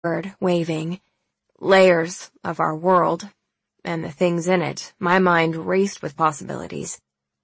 word, waving. Layers of our world, and the things in it. My mind raced with possibilities.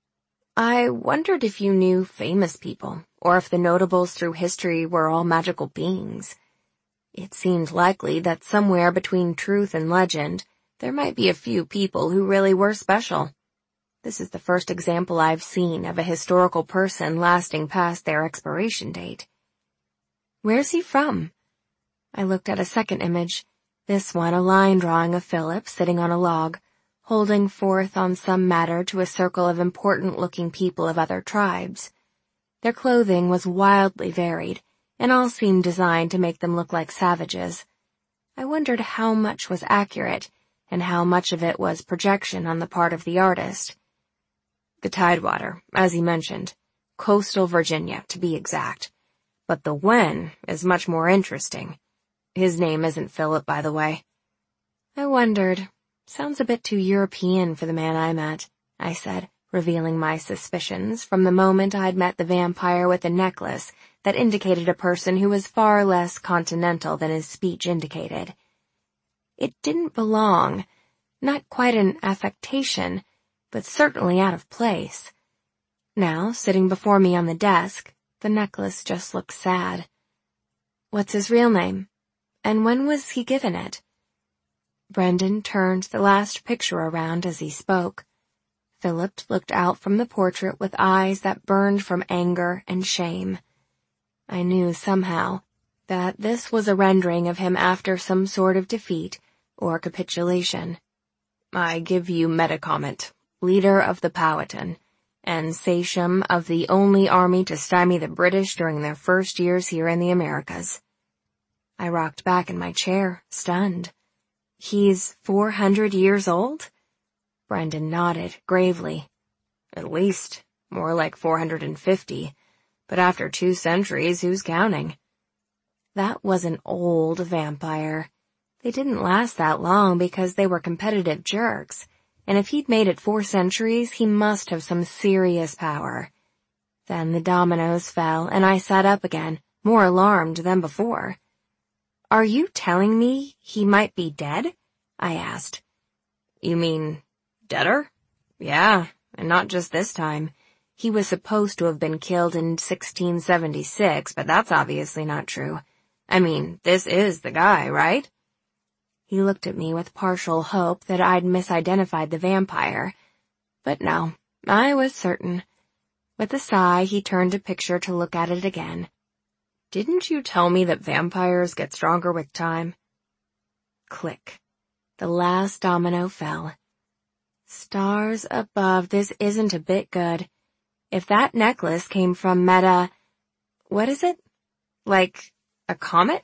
I wondered if you knew famous people, or if the notables through history were all magical beings. It seemed likely that somewhere between truth and legend, there might be a few people who really were special. This is the first example I've seen of a historical person lasting past their expiration date. Where's he from? I looked at a second image, this one a line drawing of Philip sitting on a log, holding forth on some matter to a circle of important-looking people of other tribes. Their clothing was wildly varied, and all seemed designed to make them look like savages. I wondered how much was accurate, and how much of it was projection on the part of the artist. The Tidewater, as he mentioned. Coastal Virginia, to be exact. But the when is much more interesting. His name isn't Philip, by the way. I wondered. Sounds a bit too European for the man I met, I said, revealing my suspicions from the moment I'd met the vampire with a necklace that indicated a person who was far less continental than his speech indicated. It didn't belong. Not quite an affectation, but certainly out of place. Now, sitting before me on the desk, the necklace just looked sad. What's his real name? And when was he given it? Brendan turned the last picture around as he spoke. Philip looked out from the portrait with eyes that burned from anger and shame. I knew somehow that this was a rendering of him after some sort of defeat or capitulation. I give you Metacomet, leader of the Powhatan, and sachem of the only army to stymie the British during their first years here in the Americas. I rocked back in my chair, stunned. He's 400 years old? Brendan nodded, gravely. At least, more like 450. But after 2 centuries, who's counting? That was an old vampire. They didn't last that long because they were competitive jerks, and if he'd made it 4 centuries, he must have some serious power. Then the dominoes fell, and I sat up again, more alarmed than before. Are you telling me he might be dead? I asked. You mean deader? Yeah, and not just this time. He was supposed to have been killed in 1676, but that's obviously not true. I mean, this is the guy, right? He looked at me with partial hope that I'd misidentified the vampire. But no, I was certain. With a sigh, he turned a picture to look at it again. Didn't you tell me that vampires get stronger with time? Click. The last domino fell. Stars above, this isn't a bit good. If that necklace came from what is it? Like a comet?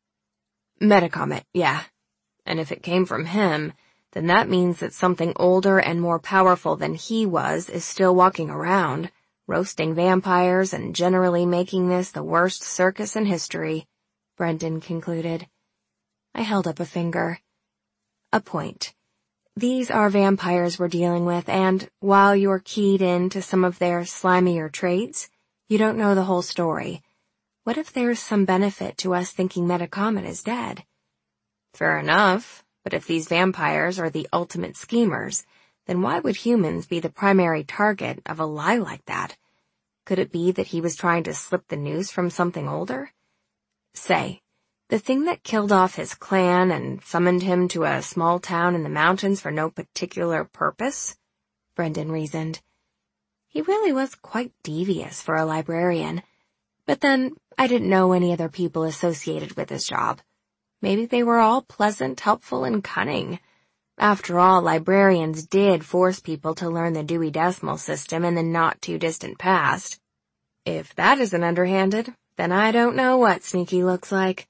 Metacomet, yeah. And if it came from him, then that means that something older and more powerful than he was is still walking around, roasting vampires and generally making this the worst circus in history, Brendan concluded. I held up a finger. A point. These are vampires we're dealing with, and while you're keyed in to some of their slimier traits, you don't know the whole story. What if there's some benefit to us thinking Metacomet is dead? Fair enough, but if these vampires are the ultimate schemers, then why would humans be the primary target of a lie like that? Could it be that he was trying to slip the news from something older? Say, the thing that killed off his clan and summoned him to a small town in the mountains for no particular purpose? Brendan reasoned. He really was quite devious for a librarian. But then, I didn't know any other people associated with his job. Maybe they were all pleasant, helpful, and cunning. After all, librarians did force people to learn the Dewey Decimal System in the not-too-distant past. If that isn't underhanded, then I don't know what sneaky looks like.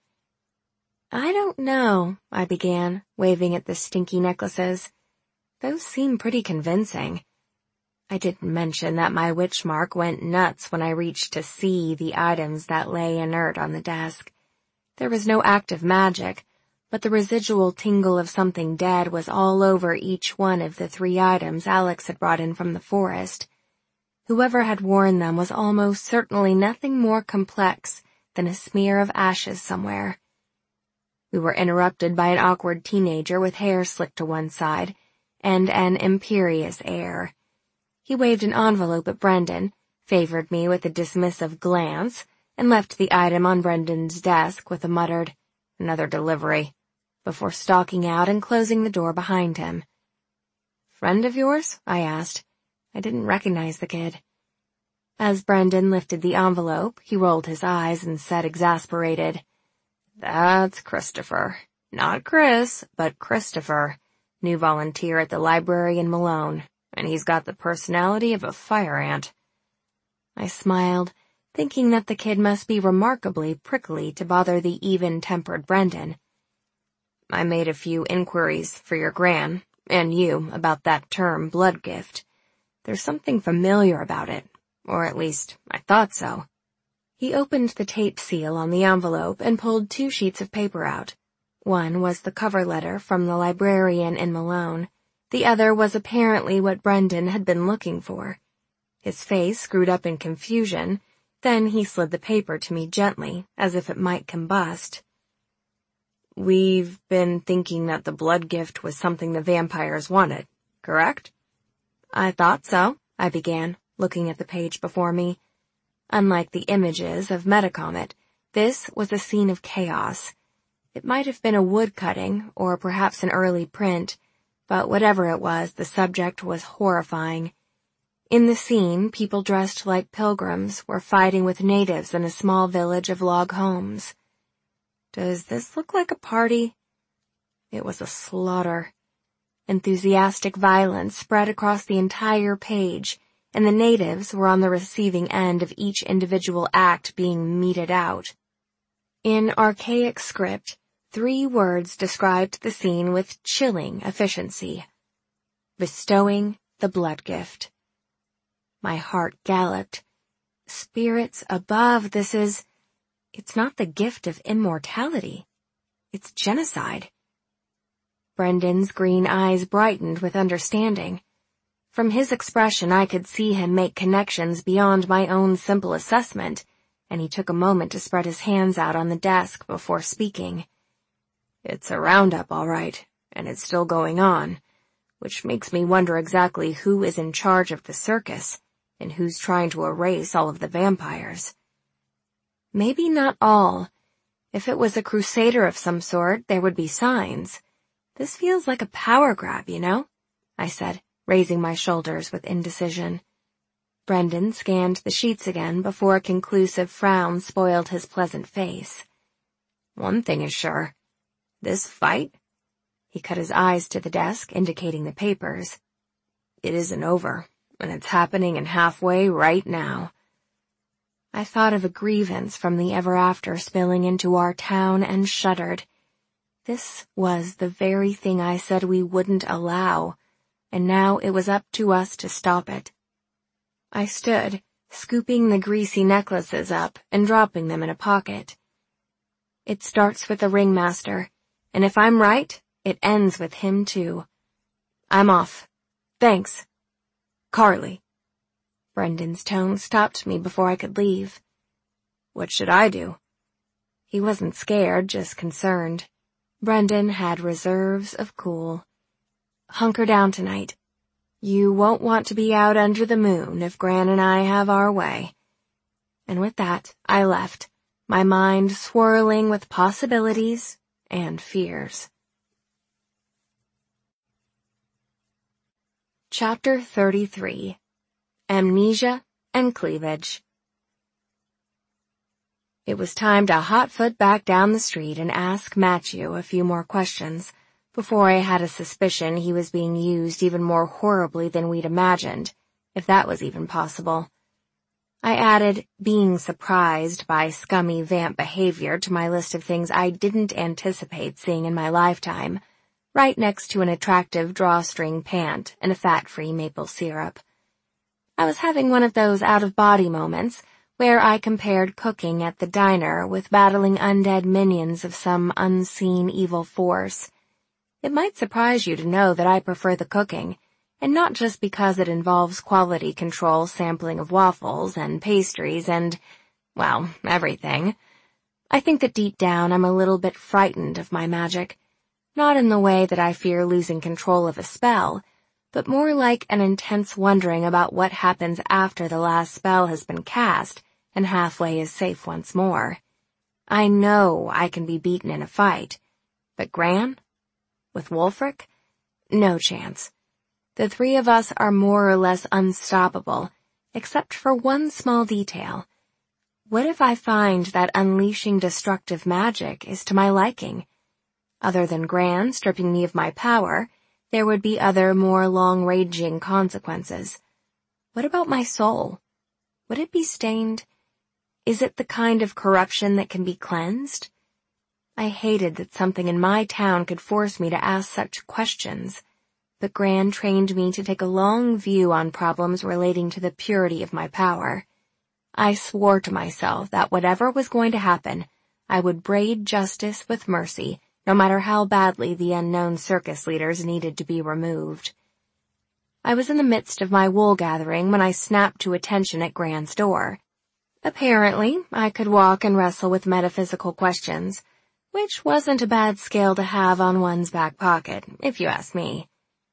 I don't know, I began, waving at the stinky necklaces. Those seem pretty convincing. I didn't mention that my witch mark went nuts when I reached to see the items that lay inert on the desk. There was no active magic, but the residual tingle of something dead was all over each one of the 3 items Alex had brought in from the forest. Whoever had worn them was almost certainly nothing more complex than a smear of ashes somewhere. We were interrupted by an awkward teenager with hair slicked to one side and an imperious air. He waved an envelope at Brendan, favored me with a dismissive glance, and left the item on Brendan's desk with a muttered, "Another delivery," before stalking out and closing the door behind him. "Friend of yours?" I asked. I didn't recognize the kid. As Brendan lifted the envelope, he rolled his eyes and said, exasperated, "That's Christopher. Not Chris, but Christopher. New volunteer at the library in Malone, and he's got the personality of a fire ant." I smiled, thinking that the kid must be remarkably prickly to bother the even-tempered Brendan. "I made a few inquiries for your gran, and you, about that term blood gift. There's something familiar about it, or at least I thought so." He opened the tape seal on the envelope and pulled 2 sheets of paper out. One was the cover letter from the librarian in Malone. The other was apparently what Brendan had been looking for. His face screwed up in confusion, then he slid the paper to me gently, as if it might combust. "We've been thinking that the blood gift was something the vampires wanted, correct?" "I thought so," I began, looking at the page before me. Unlike the images of Metacomet, this was a scene of chaos. It might have been a woodcutting, or perhaps an early print, but whatever it was, the subject was horrifying. In the scene, people dressed like pilgrims were fighting with natives in a small village of log homes. Does this look like a party? It was a slaughter. Enthusiastic violence spread across the entire page, and the natives were on the receiving end of each individual act being meted out. In archaic script, 3 words described the scene with chilling efficiency. Bestowing the blood gift. My heart galloped. Spirits above, it's not the gift of immortality. It's genocide. Brendan's green eyes brightened with understanding. From his expression, I could see him make connections beyond my own simple assessment, and he took a moment to spread his hands out on the desk before speaking. "It's a roundup, all right, and it's still going on, which makes me wonder exactly who is in charge of the circus and who's trying to erase all of the vampires. Maybe not all. If it was a crusader of some sort, there would be signs. This feels like a power grab, you know?" I said, raising my shoulders with indecision. Brendan scanned the sheets again before a conclusive frown spoiled his pleasant face. "One thing is sure. This fight," he cut his eyes to the desk, indicating the papers, "it isn't over, and it's happening in Halfway right now." I thought of a grievance from the ever after spilling into our town and shuddered. This was the very thing I said we wouldn't allow, and now it was up to us to stop it. I stood, scooping the greasy necklaces up and dropping them in a pocket. "It starts with the ringmaster, and if I'm right, it ends with him too. I'm off. Thanks. Carly." Brendan's tone stopped me before I could leave. "What should I do?" He wasn't scared, just concerned. Brendan had reserves of cool. "Hunker down tonight. You won't want to be out under the moon if Gran and I have our way." And with that, I left, my mind swirling with possibilities and fears. Chapter 33. Amnesia and Cleavage. It was time to hotfoot back down the street and ask Matthew a few more questions before I had a suspicion he was being used even more horribly than we'd imagined, if that was even possible. I added being surprised by scummy vamp behavior to my list of things I didn't anticipate seeing in my lifetime, right next to an attractive drawstring pant and a fat-free maple syrup. I was having one of those out-of-body moments where I compared cooking at the diner with battling undead minions of some unseen evil force. It might surprise you to know that I prefer the cooking, and not just because it involves quality control sampling of waffles and pastries and, well, everything, I think that deep down I'm a little bit frightened of my magic. Not in the way that I fear losing control of a spell, but more like an intense wondering about what happens after the last spell has been cast and halfway is safe once more. I know I can be beaten in a fight, but Gran? With Wulfric? No chance. The three of us are more or less unstoppable, except for one small detail. What if I find that unleashing destructive magic is to my liking? Other than Gran stripping me of my power, there would be other, more long-ranging consequences. What about my soul? Would it be stained? Is it the kind of corruption that can be cleansed? I hated that something in my town could force me to ask such questions, but Gran trained me to take a long view on problems relating to the purity of my power. I swore to myself that whatever was going to happen, I would braid justice with mercy, no matter how badly the unknown circus leaders needed to be removed. I was in the midst of my wool gathering when I snapped to attention at Gran's door. Apparently, I could walk and wrestle with metaphysical questions, which wasn't a bad skill to have on one's back pocket, if you ask me.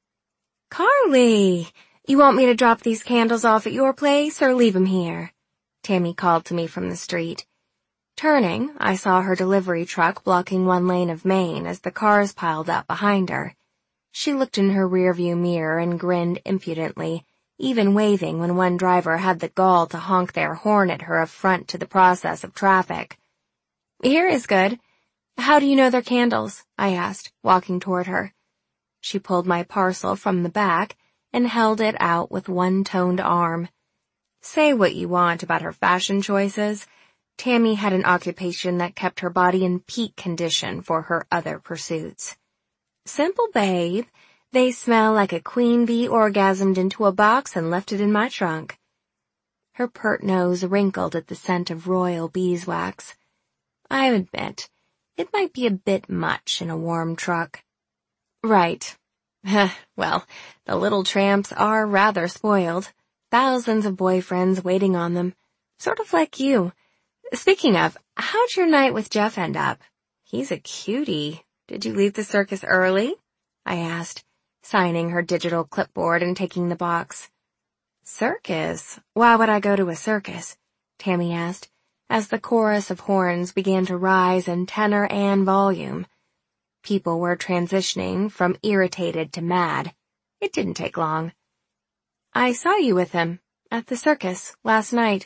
"Carly, you want me to drop these candles off at your place or leave 'em here?" Tammy called to me from the street. Turning, I saw her delivery truck blocking one lane of Main as the cars piled up behind her. She looked in her rearview mirror and grinned impudently, even waving when one driver had the gall to honk their horn at her affront to the process of traffic. "Here is good. How do you know they're candles?" I asked, walking toward her. She pulled my parcel from the back and held it out with one-toned arm. Say what you want about her fashion choices, Tammy had an occupation that kept her body in peak condition for her other pursuits. "Simple, babe. They smell like a queen bee orgasmed into a box and left it in my trunk." Her pert nose wrinkled at the scent of royal beeswax. I admit, it might be a bit much in a warm truck. "Right. Well, the little tramps are rather spoiled. Thousands of boyfriends waiting on them. Sort of like you. Speaking of, how'd your night with Jeff end up? He's a cutie. Did you leave the circus early?" I asked, signing her digital clipboard and taking the box. "Circus? Why would I go to a circus?" Tammy asked, as the chorus of horns began to rise in tenor and volume. People were transitioning from irritated to mad. It didn't take long. "I saw you with him, at the circus, last night."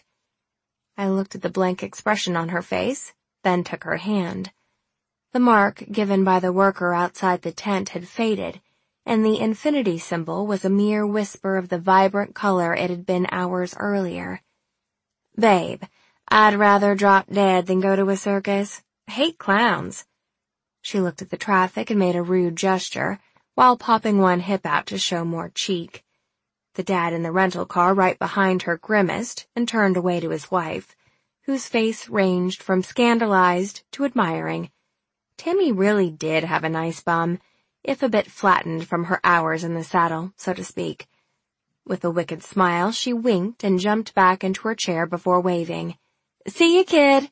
I looked at the blank expression on her face, then took her hand. The mark given by the worker outside the tent had faded, and the infinity symbol was a mere whisper of the vibrant color it had been hours earlier. "Babe, I'd rather drop dead than go to a circus. I hate clowns." She looked at the traffic and made a rude gesture, while popping one hip out to show more cheek. The dad in the rental car right behind her grimaced and turned away to his wife, whose face ranged from scandalized to admiring. Tammy really did have a nice bum, if a bit flattened from her hours in the saddle, so to speak. With a wicked smile, she winked and jumped back into her chair before waving. "See you, kid."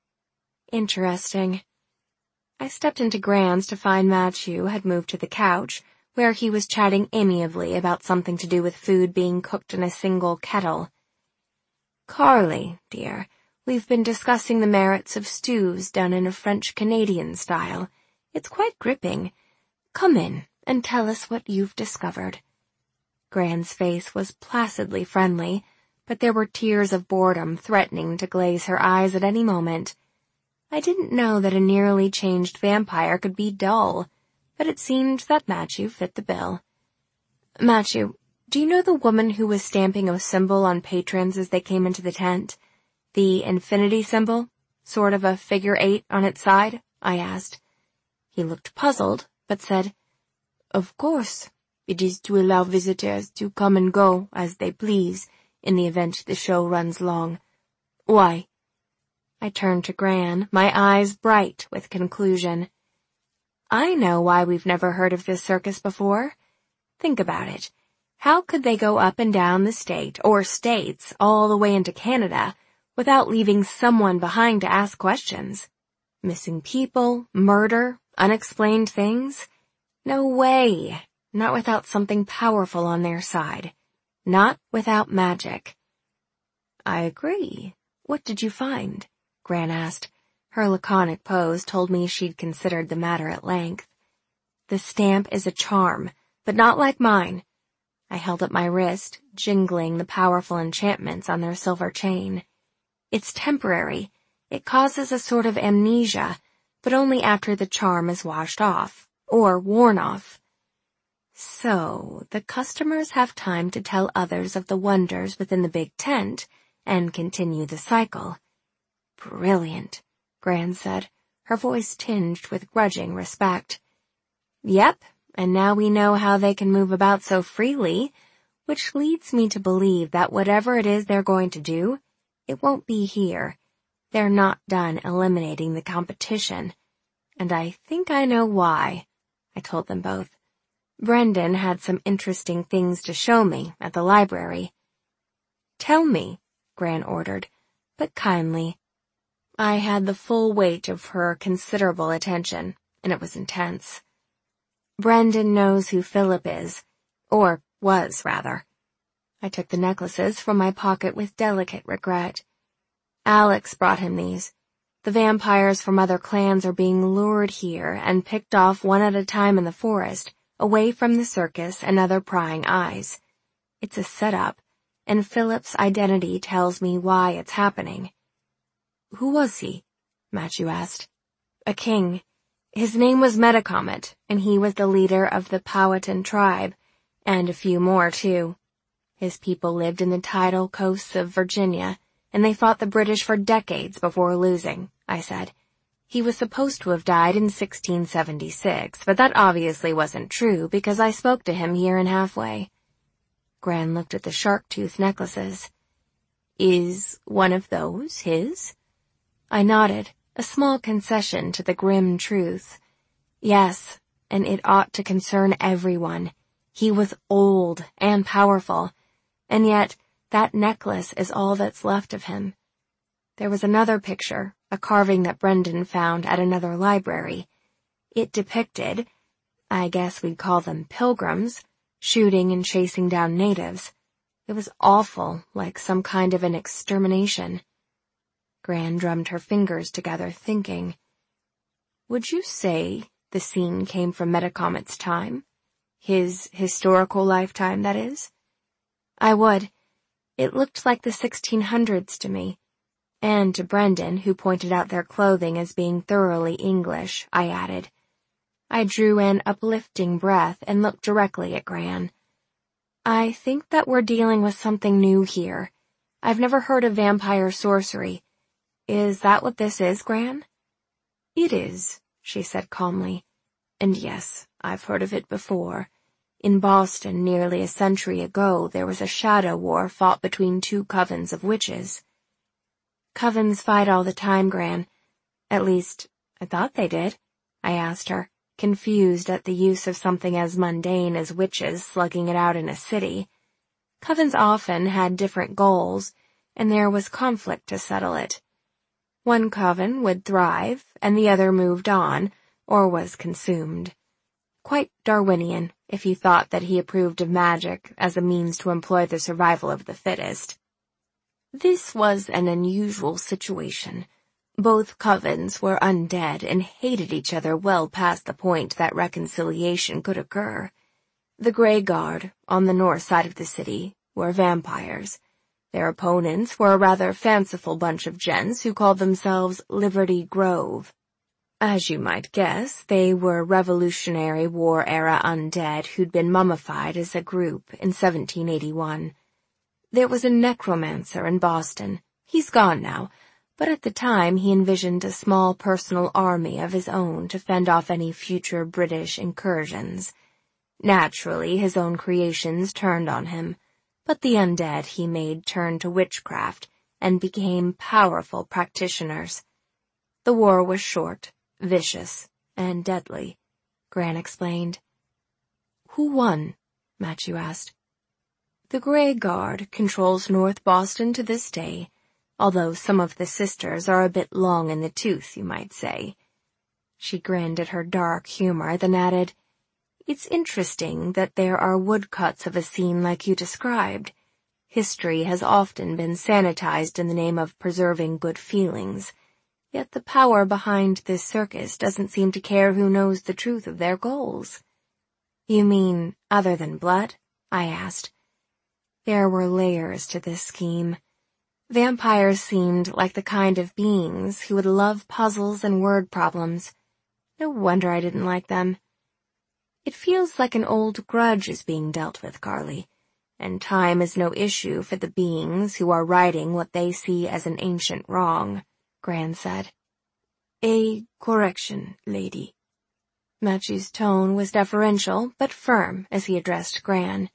Interesting. I stepped into Gran's to find Matthew had moved to the couch, where he was chatting amiably about something to do with food being cooked in a single kettle. "Carly, dear, we've been discussing the merits of stews done in a French-Canadian style. It's quite gripping. Come in and tell us what you've discovered." Gran's face was placidly friendly, but there were tears of boredom threatening to glaze her eyes at any moment. I didn't know that a nearly changed vampire could be dull, but it seemed that Matthew fit the bill. "Matthew, do you know the woman who was stamping a symbol on patrons as they came into the tent? The infinity symbol? Sort of a figure 8 on its side?" I asked. He looked puzzled, but said, "Of course. It is to allow visitors to come and go as they please in the event the show runs long. Why?" I turned to Gran, my eyes bright with conclusion. "I know why we've never heard of this circus before. Think about it. How could they go up and down the state, or states, all the way into Canada, without leaving someone behind to ask questions? Missing people, murder, unexplained things? No way. Not without something powerful on their side. Not without magic. I agree. What did you find? Gran asked. Her laconic pose told me she'd considered the matter at length. The stamp is a charm, but not like mine. I held up my wrist, jingling the powerful enchantments on their silver chain. It's temporary. It causes a sort of amnesia, but only after the charm is washed off, or worn off. So, the customers have time to tell others of the wonders within the big tent, and continue the cycle. Brilliant, Gran said, her voice tinged with grudging respect. Yep, and now we know how they can move about so freely, which leads me to believe that whatever it is they're going to do, it won't be here. They're not done eliminating the competition. And I think I know why, I told them both. Brendan had some interesting things to show me at the library. Tell me, Gran ordered, but kindly. I had the full weight of her considerable attention, and it was intense. Brendan knows who Philip is, or was, rather. I took the necklaces from my pocket with delicate regret. Alex brought him these. The vampires from other clans are being lured here and picked off one at a time in the forest, away from the circus and other prying eyes. It's a setup, and Philip's identity tells me why it's happening. Who was he? Matthew asked. A king. His name was Metacomet, and he was the leader of the Powhatan tribe, and a few more, too. His people lived in the tidal coasts of Virginia, and they fought the British for decades before losing, I said. He was supposed to have died in 1676, but that obviously wasn't true because I spoke to him here in Halfway. Gran looked at the shark-tooth necklaces. Is one of those his? I nodded, a small concession to the grim truth. Yes, and it ought to concern everyone. He was old and powerful, and yet that necklace is all that's left of him. There was another picture, a carving that Brendan found at another library. It depicted, I guess we'd call them pilgrims, shooting and chasing down natives. It was awful, like some kind of an extermination. Gran drummed her fingers together, thinking. Would you say the scene came from Metacomet's time? His historical lifetime, that is? I would. It looked like the 1600s to me. And to Brendan, who pointed out their clothing as being thoroughly English, I added. I drew an uplifting breath and looked directly at Gran. I think that we're dealing with something new here. I've never heard of vampire sorcery. Is that what this is, Gran? It is, she said calmly. And yes, I've heard of it before. In Boston, nearly a century ago, there was a shadow war fought between two covens of witches. Covens fight all the time, Gran. At least, I thought they did, I asked her, confused at the use of something as mundane as witches slugging it out in a city. Covens often had different goals, and there was conflict to settle it. One coven would thrive, and the other moved on, or was consumed. Quite Darwinian, if you thought that he approved of magic as a means to employ the survival of the fittest. This was an unusual situation. Both covens were undead and hated each other well past the point that reconciliation could occur. The Grey Guard, on the north side of the city, were vampires. Their opponents were a rather fanciful bunch of gents who called themselves Liberty Grove. As you might guess, they were Revolutionary War-era undead who'd been mummified as a group in 1781. There was a necromancer in Boston. He's gone now, but at the time he envisioned a small personal army of his own to fend off any future British incursions. Naturally, his own creations turned on him, but the undead he made turned to witchcraft and became powerful practitioners. The war was short, vicious, and deadly, Gran explained. Who won? Matthew asked. The Grey Guard controls North Boston to this day. although some of the sisters are a bit long in the tooth, you might say." She grinned at her dark humor, then added, "It's interesting that there are woodcuts of a scene like you described. History has often been sanitized in the name of preserving good feelings, yet the power behind this circus doesn't seem to care who knows the truth of their goals." "You mean other than blood?" I asked. There were layers to this scheme. Vampires seemed like the kind of beings who would love puzzles and word problems. No wonder I didn't like them. "It feels like an old grudge is being dealt with, Carly, and time is no issue for the beings who are righting what they see as an ancient wrong," Gran said. "A correction, lady." Matthew's tone was deferential but firm as he addressed Gran.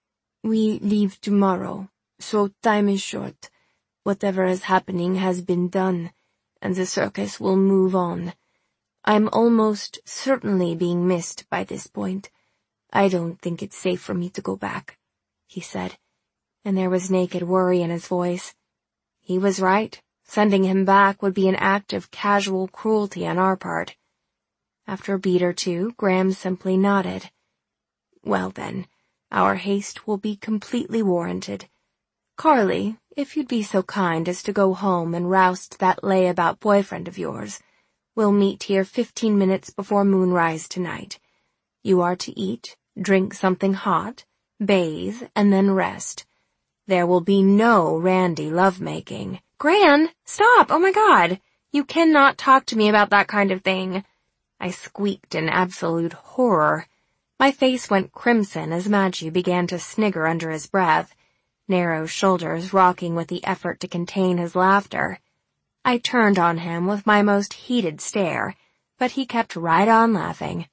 "We leave tomorrow, so time is short. Whatever is happening has been done, and the circus will move on. I'm almost certainly being missed by this point. I don't think it's safe for me to go back," he said, and there was naked worry in his voice. He was right. Sending him back would be an act of casual cruelty on our part. After a beat or two, Graham simply nodded. "Well then, our haste will be completely warranted. Carly, if you'd be so kind as to go home and roust that layabout boyfriend of yours. We'll meet here 15 minutes before moonrise tonight. You are to eat, drink something hot, bathe, and then rest. There will be no randy lovemaking." "Gran, stop! Oh my God! You cannot talk to me about that kind of thing," I squeaked in absolute horror. My face went crimson as Matthew began to snigger under his breath, narrow shoulders rocking with the effort to contain his laughter. I turned on him with my most heated stare, but he kept right on laughing.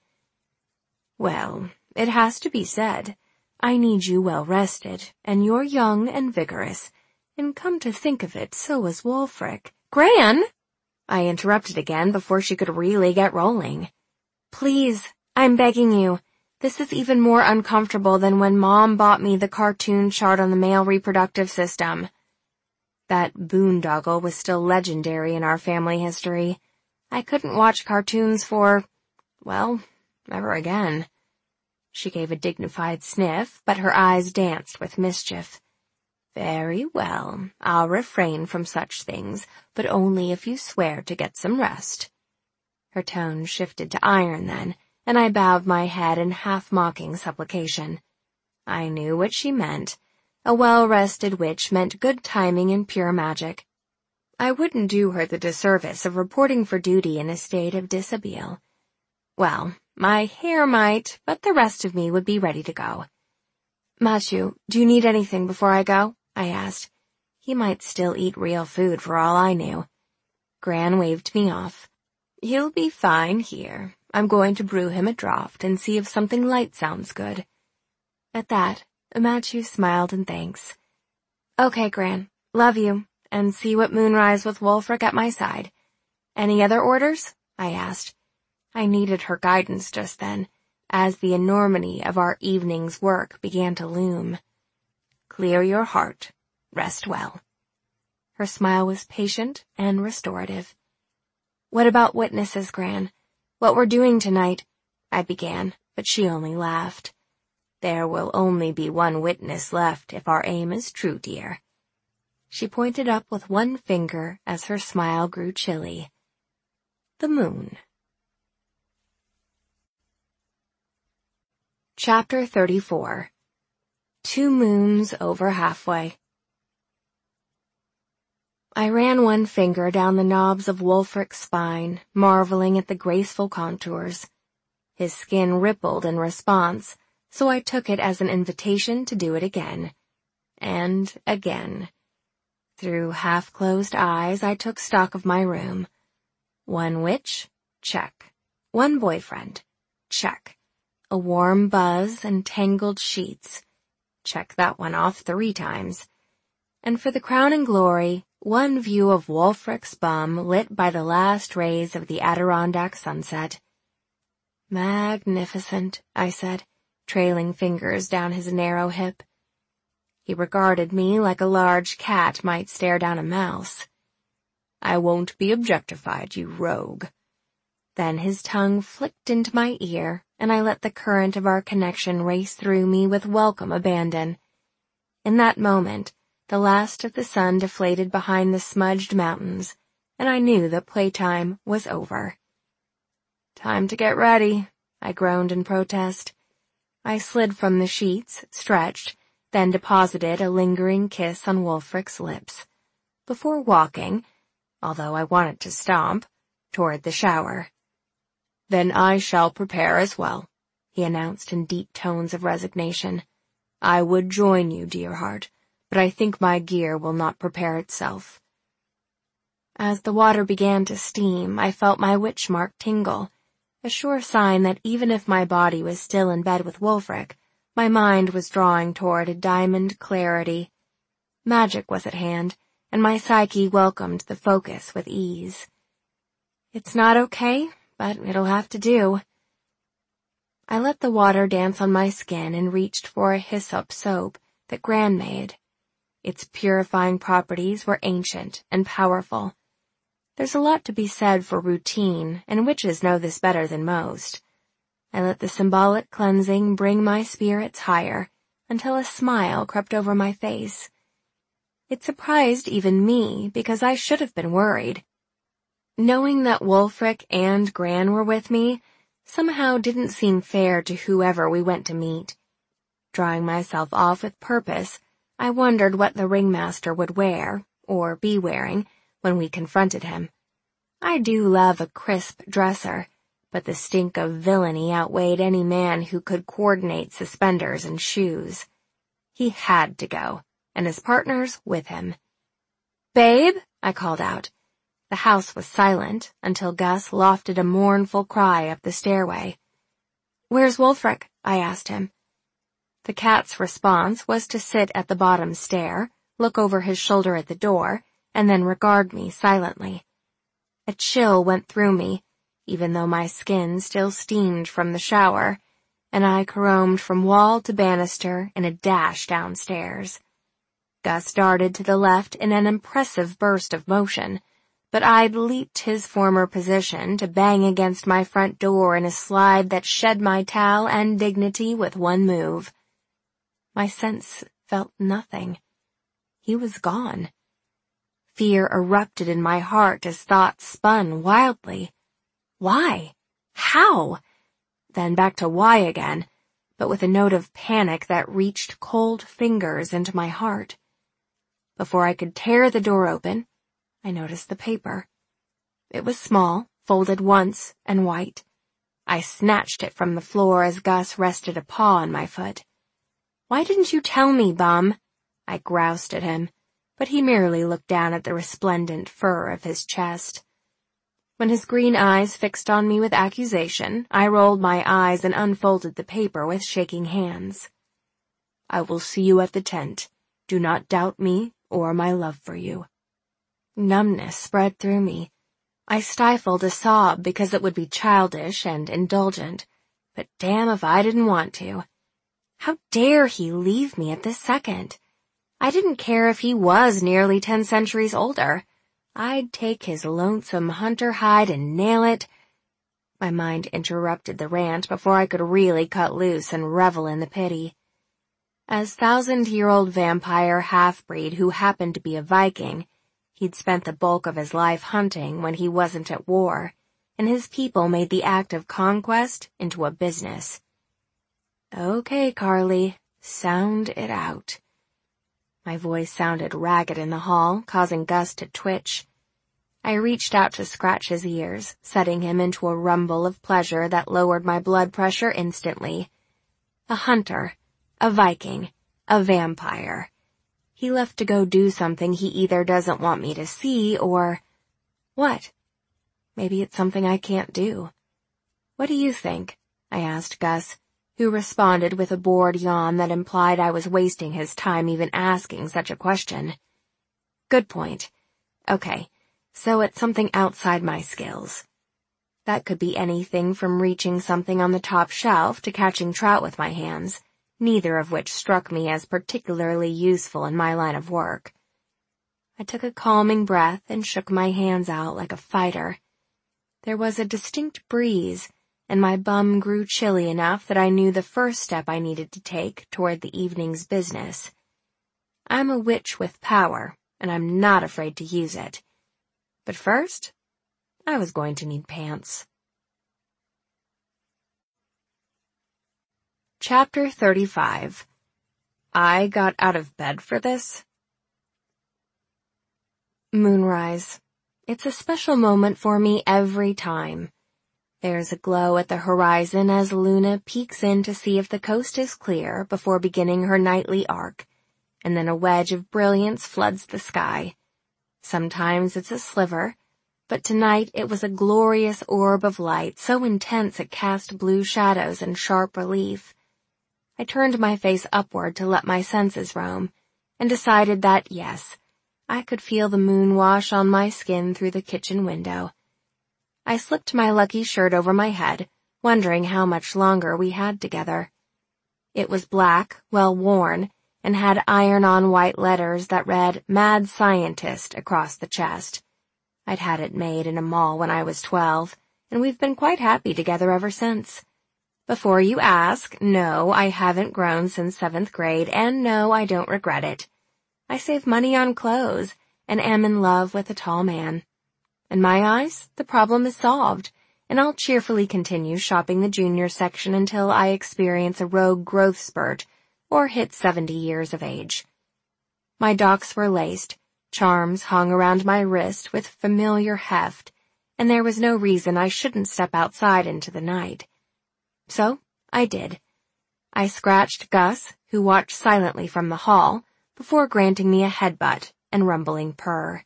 "Well, it has to be said. I need you well rested, and you're young and vigorous, and come to think of it, so is Wulfric." "Gran!" I interrupted again before she could really get rolling. "Please, I'm begging you. This is even more uncomfortable than when Mom bought me the cartoon chart on the male reproductive system." That boondoggle was still legendary in our family history. I couldn't watch cartoons for, well, never again. She gave a dignified sniff, but her eyes danced with mischief. "Very well, I'll refrain from such things, but only if you swear to get some rest." Her tone shifted to iron then, and I bowed my head in half-mocking supplication. I knew what she meant. A well-rested witch meant good timing and pure magic. I wouldn't do her the disservice of reporting for duty in a state of dishabille. Well, my hair might, but the rest of me would be ready to go. "Matthew, do you need anything before I go?" I asked. He might still eat real food for all I knew. Gran waved me off. "He'll be fine here. I'm going to brew him a draught and see if something light sounds good." At that, Matthew smiled in thanks. "Okay, Gran. Love you, and see what moonrise with Wulfric at my side. Any other orders?" I asked. I needed her guidance just then, as the enormity of our evening's work began to loom. "Clear your heart. Rest well." Her smile was patient and restorative. "What about witnesses, Gran? What we're doing tonight?" I began, but she only laughed. "There will only be one witness left if our aim is true, dear." She pointed up with one finger as her smile grew chilly. "The moon." Chapter 34. 2 moons over halfway. I ran one finger down the knobs of Wulfric's spine, marveling at the graceful contours. His skin rippled in response, so I took it as an invitation to do it again. And again. Through half-closed eyes, I took stock of my room. One witch? Check. One boyfriend? Check. A warm buzz and tangled sheets? Check that one off 3 times. And for the crowning glory, one view of Wulfric's bum lit by the last rays of the Adirondack sunset. "Magnificent," I said, trailing fingers down his narrow hip. He regarded me like a large cat might stare down a mouse. "I won't be objectified, you rogue." Then his tongue flicked into my ear, and I let the current of our connection race through me with welcome abandon. In that moment, the last of the sun deflated behind the smudged mountains, and I knew that playtime was over. "Time to get ready," I groaned in protest. I slid from the sheets, stretched, then deposited a lingering kiss on Wulfric's lips, before walking, although I wanted to stomp, toward the shower. "Then I shall prepare as well," he announced in deep tones of resignation. "I would join you, dear heart, but I think my gear will not prepare itself." As the water began to steam, I felt my witch mark tingle, a sure sign that even if my body was still in bed with Wulfric, my mind was drawing toward a diamond clarity. Magic was at hand, and my psyche welcomed the focus with ease. It's not okay, but it'll have to do. I let the water dance on my skin and reached for a hyssop soap that Gran made. Its purifying properties were ancient and powerful. There's a lot to be said for routine, and witches know this better than most. I let the symbolic cleansing bring my spirits higher, until a smile crept over my face. It surprised even me, because I should have been worried. Knowing that Wulfric and Gran were with me somehow didn't seem fair to whoever we went to meet. Drawing myself off with purpose, I wondered what the ringmaster would wear, or be wearing, when we confronted him. I do love a crisp dresser, but the stink of villainy outweighed any man who could coordinate suspenders and shoes. He had to go, and his partners with him. "Babe," I called out. The house was silent until Gus lofted a mournful cry up the stairway. "Where's Wulfric?" I asked him. The cat's response was to sit at the bottom stair, look over his shoulder at the door, and then regard me silently. A chill went through me, even though my skin still steamed from the shower, and I caromed from wall to banister in a dash downstairs. Gus darted to the left in an impressive burst of motion, but I'd leaped his former position to bang against my front door in a slide that shed my towel and dignity with one move. My sense felt nothing. He was gone. Fear erupted in my heart as thoughts spun wildly. Why? How? Then back to why again, but with a note of panic that reached cold fingers into my heart. Before I could tear the door open, I noticed the paper. It was small, folded once, and white. I snatched it from the floor as Gus rested a paw on my foot. "Why didn't you tell me, bum?" I groused at him, but he merely looked down at the resplendent fur of his chest. When his green eyes fixed on me with accusation, I rolled my eyes and unfolded the paper with shaking hands. "I will see you at the tent. Do not doubt me or my love for you." Numbness spread through me. I stifled a sob because it would be childish and indulgent, but damn if I didn't want to. How dare he leave me at this second? I didn't care if he was nearly 10 centuries older. I'd take his lonesome hunter hide and nail it. My mind interrupted the rant before I could really cut loose and revel in the pity. As 1,000-year-old vampire half-breed who happened to be a Viking, he'd spent the bulk of his life hunting when he wasn't at war, and his people made the act of conquest into a business. "Okay, Carly, sound it out." My voice sounded ragged in the hall, causing Gus to twitch. I reached out to scratch his ears, setting him into a rumble of pleasure that lowered my blood pressure instantly. A hunter, a Viking, a vampire. He left to go do something he either doesn't want me to see or... What? Maybe it's something I can't do. "What do you think?" I asked Gus, who responded with a bored yawn that implied I was wasting his time even asking such a question. "Good point. Okay, so it's something outside my skills. That could be anything from reaching something on the top shelf to catching trout with my hands. neither of which struck me as particularly useful in my line of work. I took a calming breath and shook my hands out like a fighter. There was a distinct breeze, and my bum grew chilly enough that I knew the first step I needed to take toward the evening's business. I'm a witch with power, and I'm not afraid to use it. But first, I was going to need pants. Chapter 35. I got out of bed for this. Moonrise. It's a special moment for me every time. There's a glow at the horizon as Luna peeks in to see if the coast is clear before beginning her nightly arc, and then a wedge of brilliance floods the sky. Sometimes it's a sliver, but tonight it was a glorious orb of light so intense it cast blue shadows in sharp relief. I turned my face upward to let my senses roam, and decided that, yes, I could feel the moon wash on my skin through the kitchen window. I slipped my lucky shirt over my head, wondering how much longer we had together. It was black, well worn, and had iron-on white letters that read Mad Scientist across the chest. I'd had it made in a mall when I was 12, and we've been quite happy together ever since. Before you ask, no, I haven't grown since 7th grade, and no, I don't regret it. I save money on clothes, and am in love with a tall man. In my eyes, the problem is solved, and I'll cheerfully continue shopping the junior section until I experience a rogue growth spurt, or hit 70 years of age. My docks were laced, charms hung around my wrist with familiar heft, and there was no reason I shouldn't step outside into the night. So, I did. I scratched Gus, who watched silently from the hall, before granting me a headbutt and rumbling purr.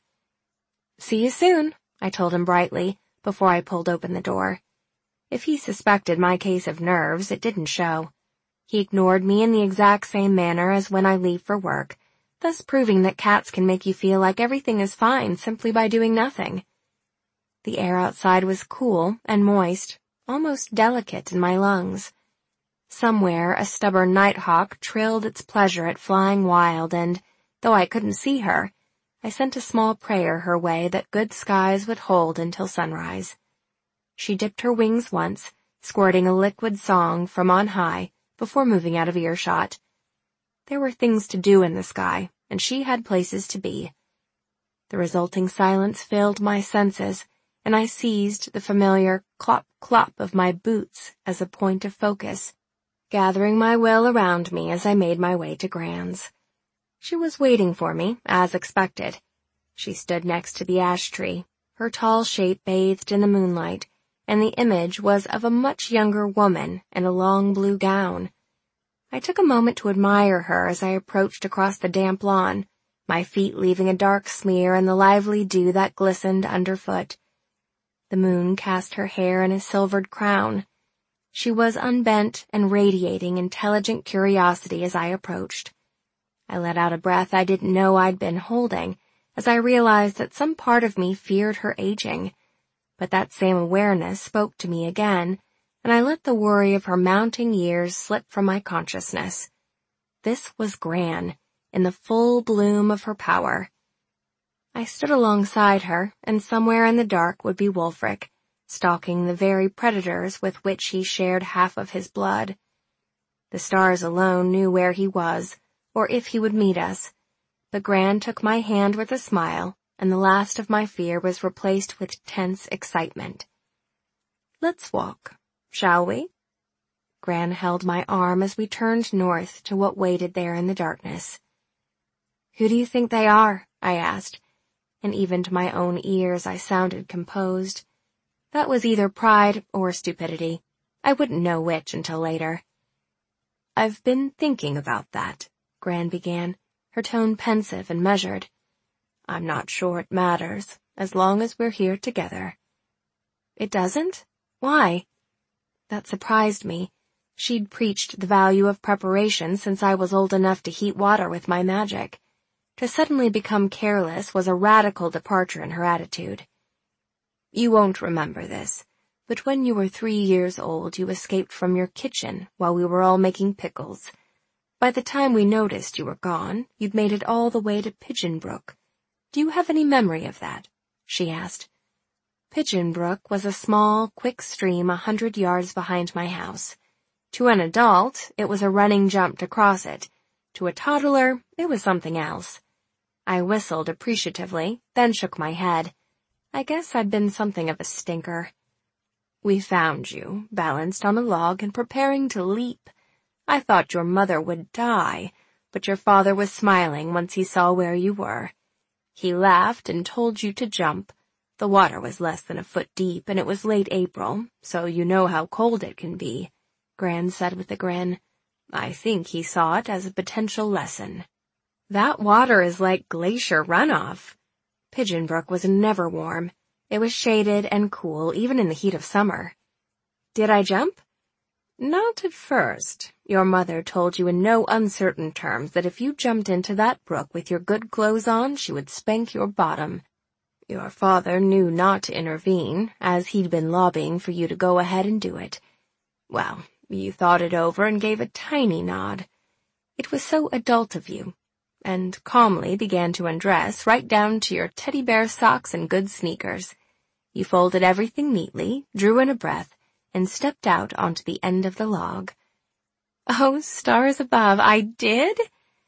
"See you soon," I told him brightly, before I pulled open the door. If he suspected my case of nerves, it didn't show. He ignored me in the exact same manner as when I leave for work, thus proving that cats can make you feel like everything is fine simply by doing nothing. The air outside was cool and moist, almost delicate in my lungs. Somewhere a stubborn nighthawk trilled its pleasure at flying wild and, though I couldn't see her, I sent a small prayer her way that good skies would hold until sunrise. She dipped her wings once, squirting a liquid song from on high before moving out of earshot. There were things to do in the sky, and she had places to be. The resulting silence filled my senses, and I seized the familiar clop-clop of my boots as a point of focus, gathering my will around me as I made my way to Gran's. She was waiting for me, as expected. She stood next to the ash tree, her tall shape bathed in the moonlight, and the image was of a much younger woman in a long blue gown. I took a moment to admire her as I approached across the damp lawn, my feet leaving a dark smear in the lively dew that glistened underfoot. The moon cast her hair in a silvered crown. She was unbent and radiating intelligent curiosity as I approached. I let out a breath I didn't know I'd been holding, as I realized that some part of me feared her aging. But that same awareness spoke to me again, and I let the worry of her mounting years slip from my consciousness. This was Gran, in the full bloom of her power. I stood alongside her, and somewhere in the dark would be Wulfric, stalking the very predators with which he shared half of his blood. The stars alone knew where he was, or if he would meet us, but Gran took my hand with a smile, and the last of my fear was replaced with tense excitement. "Let's walk, shall we?" Gran held my arm as we turned north to what waited there in the darkness. "Who do you think they are?" I asked, and even to my own ears I sounded composed. That was either pride or stupidity. I wouldn't know which until later. "I've been thinking about that," Gran began, her tone pensive and measured. "I'm not sure it matters, as long as we're here together." "It doesn't? Why?" That surprised me. She'd preached the value of preparation since I was old enough to heat water with my magic. To suddenly become careless was a radical departure in her attitude. "You won't remember this, but when you were 3 years old you escaped from your kitchen while we were all making pickles. By the time we noticed you were gone, you'd made it all the way to Pigeon Brook. Do you have any memory of that?" she asked. Pigeon Brook was a small, quick stream 100 yards behind my house. To an adult, it was a running jump to cross it. To a toddler, it was something else. I whistled appreciatively, then shook my head. I guess I'd been something of a stinker. "We found you, balanced on a log and preparing to leap. I thought your mother would die, but your father was smiling once he saw where you were. He laughed and told you to jump. The water was less than a foot deep, and it was late April, so you know how cold it can be," Gran said with a grin. "I think he saw it as a potential lesson." "That water is like glacier runoff." Pigeon Brook was never warm. It was shaded and cool, even in the heat of summer. "Did I jump?" "Not at first. Your mother told you in no uncertain terms that if you jumped into that brook with your good clothes on, she would spank your bottom. Your father knew not to intervene, as he'd been lobbying for you to go ahead and do it. Well, you thought it over and gave a tiny nod. It was so adult of you, and calmly began to undress right down to your teddy bear socks and good sneakers. You folded everything neatly, drew in a breath, and stepped out onto the end of the log." "Oh, stars above, I did?"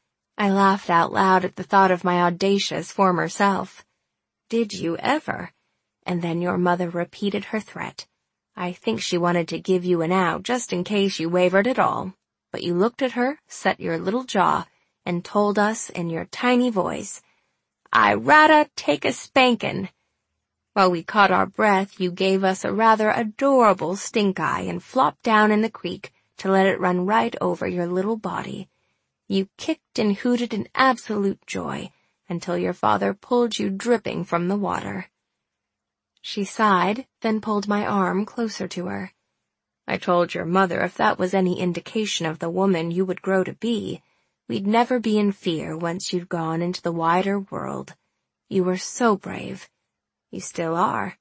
I laughed out loud at the thought of my audacious former self. "Did you ever?" And then your mother repeated her threat. I think she wanted to give you an out just in case you wavered at all. But you looked at her, set your little jaw, and told us in your tiny voice, "I rather take a spankin'." While we caught our breath, you gave us a rather adorable stink eye and flopped down in the creek to let it run right over your little body. You kicked and hooted in absolute joy until your father pulled you dripping from the water. She sighed, then pulled my arm closer to her. "I told your mother if that was any indication of the woman you would grow to be, we'd never be in fear once you'd gone into the wider world. You were so brave. You still are."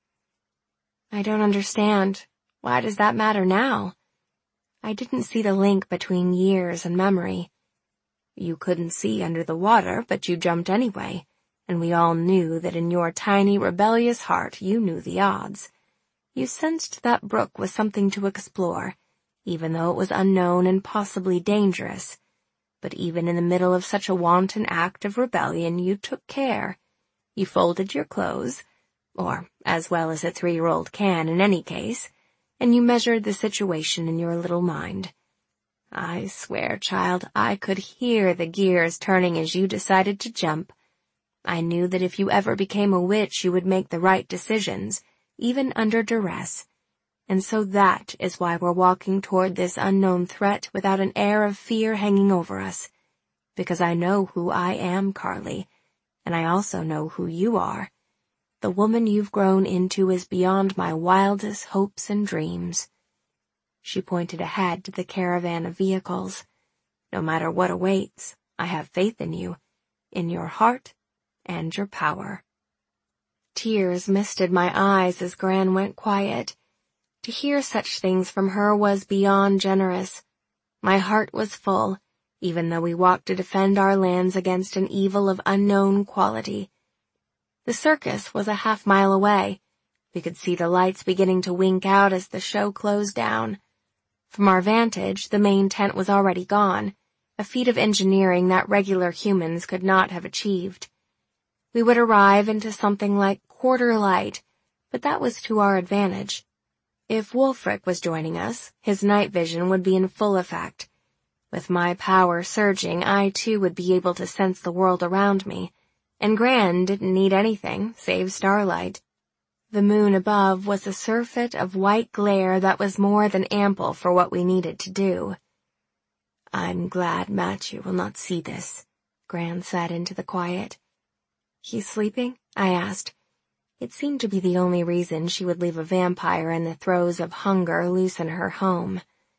"I don't understand. Why does that matter now?" I didn't see the link between years and memory. "You couldn't see under the water, but you jumped anyway. And we all knew that in your tiny, rebellious heart you knew the odds. You sensed that brook was something to explore, even though it was unknown and possibly dangerous. But even in the middle of such a wanton act of rebellion, you took care. You folded your clothes, or as well as a 3-year-old can in any case, and you measured the situation in your little mind. I swear, child, I could hear the gears turning as you decided to jump. I knew that if you ever became a witch, you would make the right decisions, even under duress. And so that is why we're walking toward this unknown threat without an air of fear hanging over us. Because I know who I am, Carly, and I also know who you are. The woman you've grown into is beyond my wildest hopes and dreams." She pointed ahead to the caravan of vehicles. "No matter what awaits, I have faith in you, in your heart, and your power." Tears misted my eyes as Gran went quiet. To hear such things from her was beyond generous. My heart was full, even though we walked to defend our lands against an evil of unknown quality. The circus was a half-mile away. We could see the lights beginning to wink out as the show closed down. From our vantage, the main tent was already gone, a feat of engineering that regular humans could not have achieved. We would arrive into something like quarter light, but that was to our advantage. If Wulfric was joining us, his night vision would be in full effect. With my power surging, I too would be able to sense the world around me, and Gran didn't need anything save starlight. The moon above was a surfeit of white glare that was more than ample for what we needed to do. "I'm glad Matthew will not see this," Gran said into the quiet. "He's sleeping?" I asked. It seemed to be the only reason she would leave a vampire in the throes of hunger loose in her home.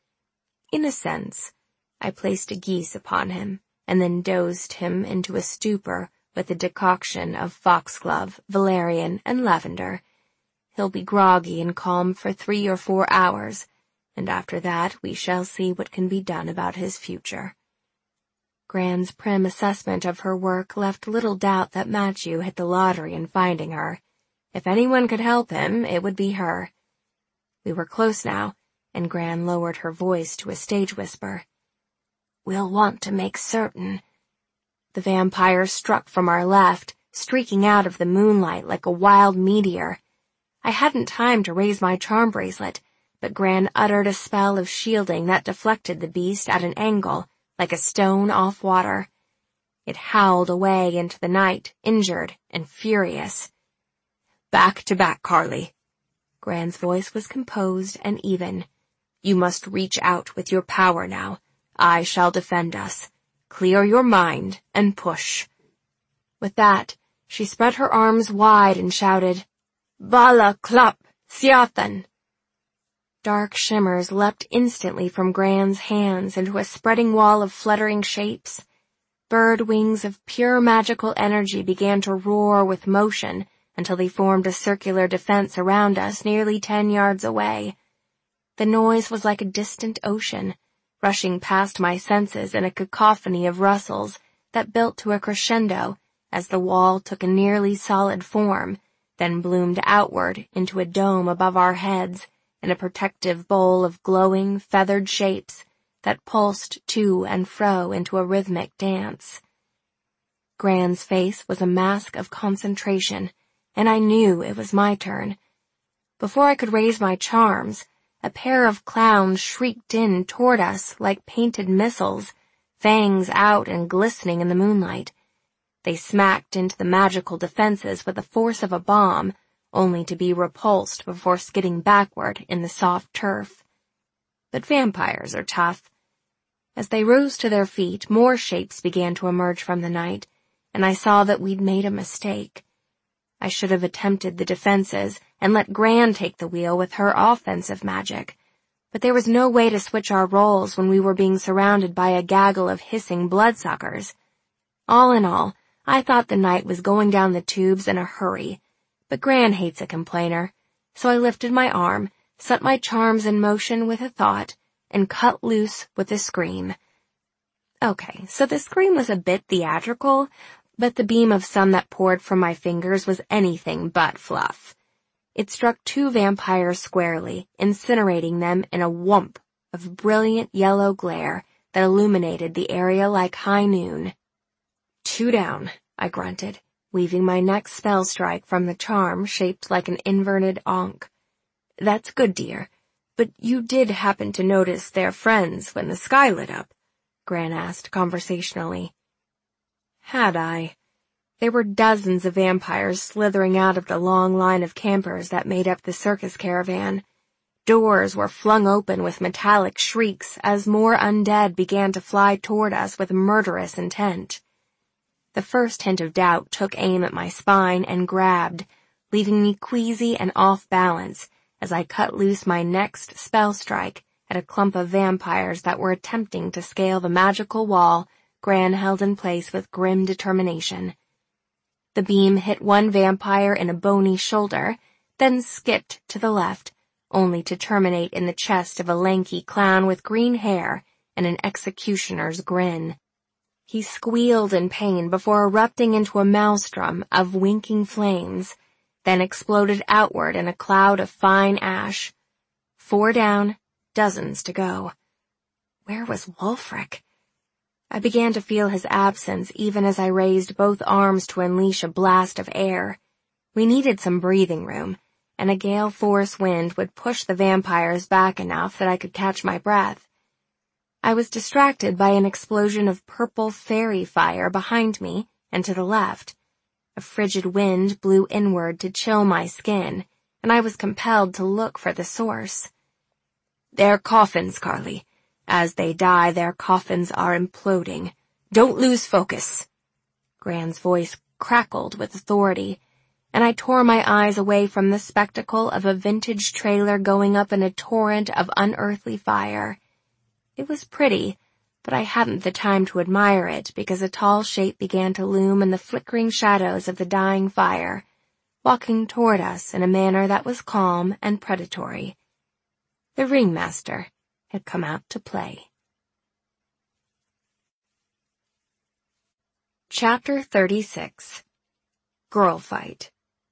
"In a sense. I placed a geese upon him, and then dozed him into a stupor with a decoction of foxglove, valerian, and lavender. He'll be groggy and calm for 3 or 4 hours, and after that we shall see what can be done about his future." Gran's prim assessment of her work left little doubt that Matthew hit the lottery in finding her. If anyone could help him, it would be her. We were close now, and Gran lowered her voice to a stage whisper. "We'll want to make certain." The vampire struck from our left, streaking out of the moonlight like a wild meteor. I hadn't time to raise my charm bracelet, but Gran uttered a spell of shielding that deflected the beast at an angle, like a stone off water. It howled away into the night, injured and furious. "Back to back, Carly." Gran's voice was composed and even. "You must reach out with your power now. I shall defend us. Clear your mind and push." With that, she spread her arms wide and shouted, "Vala Klap, Siathan!" Dark shimmers leapt instantly from Gran's hands into a spreading wall of fluttering shapes. Bird wings of pure magical energy began to roar with motion until they formed a circular defense around us nearly 10 yards away. The noise was like a distant ocean, rushing past my senses in a cacophony of rustles that built to a crescendo as the wall took a nearly solid form, then bloomed outward into a dome above our heads in a protective bowl of glowing, feathered shapes that pulsed to and fro into a rhythmic dance. Gran's face was a mask of concentration, and I knew it was my turn. Before I could raise my charms, a pair of clowns shrieked in toward us like painted missiles, fangs out and glistening in the moonlight. They smacked into the magical defenses with the force of a bomb, only to be repulsed before skidding backward in the soft turf. But vampires are tough. As they rose to their feet, more shapes began to emerge from the night, and I saw that we'd made a mistake. I should have attempted the defenses and let Gran take the wheel with her offensive magic, but there was no way to switch our roles when we were being surrounded by a gaggle of hissing bloodsuckers. All in all, I thought the night was going down the tubes in a hurry, but Gran hates a complainer, so I lifted my arm, set my charms in motion with a thought, and cut loose with a scream. Okay, so the scream was a bit theatrical, but the beam of sun that poured from my fingers was anything but fluff. It struck 2 vampires squarely, incinerating them in a whomp of brilliant yellow glare that illuminated the area like high noon. 2 down, I grunted, weaving my next spell strike from the charm shaped like an inverted ankh. "That's good, dear, but you did happen to notice their friends when the sky lit up?" Gran asked conversationally. Had I? There were dozens of vampires slithering out of the long line of campers that made up the circus caravan. Doors were flung open with metallic shrieks as more undead began to fly toward us with murderous intent. The first hint of doubt took aim at my spine and grabbed, leaving me queasy and off balance as I cut loose my next spell strike at a clump of vampires that were attempting to scale the magical wall Gran held in place with grim determination. The beam hit one vampire in a bony shoulder, then skipped to the left, only to terminate in the chest of a lanky clown with green hair and an executioner's grin. He squealed in pain before erupting into a maelstrom of winking flames, then exploded outward in a cloud of fine ash. 4 down, dozens to go. Where was Wulfric? I began to feel his absence even as I raised both arms to unleash a blast of air. We needed some breathing room, and a gale force wind would push the vampires back enough that I could catch my breath. I was distracted by an explosion of purple fairy fire behind me and to the left. A frigid wind blew inward to chill my skin, and I was compelled to look for the source. "They're coffins, Carly. As they die, their coffins are imploding. Don't lose focus." Gran's voice crackled with authority, and I tore my eyes away from the spectacle of a vintage trailer going up in a torrent of unearthly fire. It was pretty, but I hadn't the time to admire it because a tall shape began to loom in the flickering shadows of the dying fire, walking toward us in a manner that was calm and predatory. The ringmaster had come out to play. Chapter 36. Girl Fight.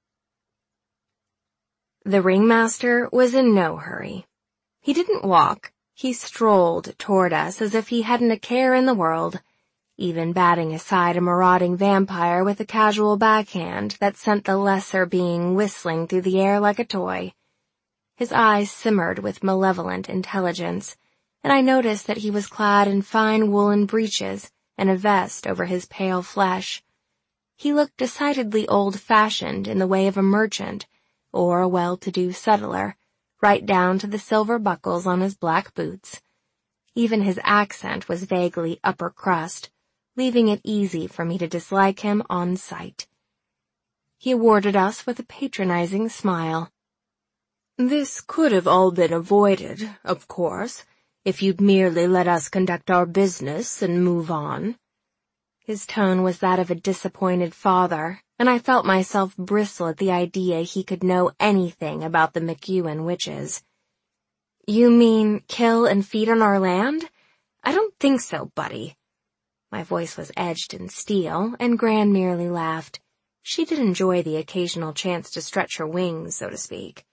The ringmaster was in no hurry. He didn't walk. He strolled toward us as if he hadn't a care in the world, even batting aside a marauding vampire with a casual backhand that sent the lesser being whistling through the air like a toy. His eyes simmered with malevolent intelligence, and I noticed that he was clad in fine woolen breeches and a vest over his pale flesh. He looked decidedly old-fashioned in the way of a merchant or a well-to-do settler, right down to the silver buckles on his black boots. Even his accent was vaguely upper crust, leaving it easy for me to dislike him on sight. He awarded us with a patronizing smile. "This could have all been avoided, of course, if you'd merely let us conduct our business and move on." His tone was that of a disappointed father, and I felt myself bristle at the idea he could know anything about the McEwen witches. "You mean kill and feed on our land? I don't think so, buddy." My voice was edged in steel, and Gran merely laughed. She did enjoy the occasional chance to stretch her wings, so to speak.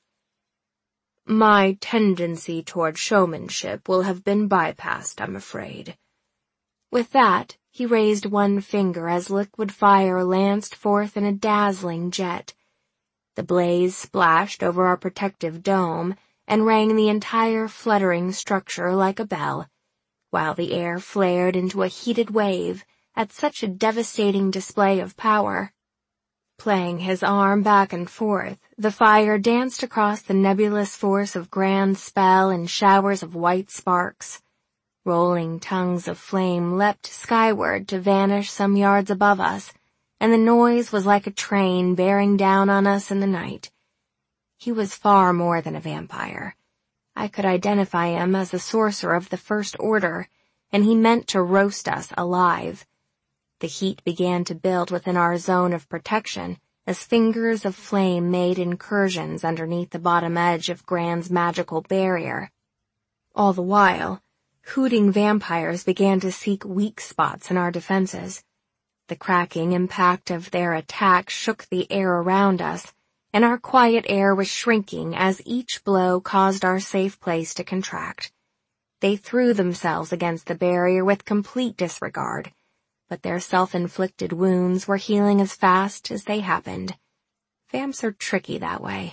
"My tendency toward showmanship will have been bypassed, I'm afraid." With that, he raised one finger as liquid fire lanced forth in a dazzling jet. The blaze splashed over our protective dome and rang the entire fluttering structure like a bell, while the air flared into a heated wave at such a devastating display of power. Playing his arm back and forth, the fire danced across the nebulous force of Gran's spell in showers of white sparks. Rolling tongues of flame leapt skyward to vanish some yards above us, and the noise was like a train bearing down on us in the night. He was far more than a vampire. I could identify him as a sorcerer of the First Order, and he meant to roast us alive. The heat began to build within our zone of protection as fingers of flame made incursions underneath the bottom edge of Gran's magical barrier. All the while, hooting vampires began to seek weak spots in our defenses. The cracking impact of their attack shook the air around us, and our quiet air was shrinking as each blow caused our safe place to contract. They threw themselves against the barrier with complete disregard, but their self-inflicted wounds were healing as fast as they happened. Vamps are tricky that way.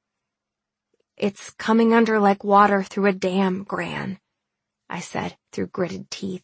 "It's coming under like water through a dam, Gran," I said through gritted teeth.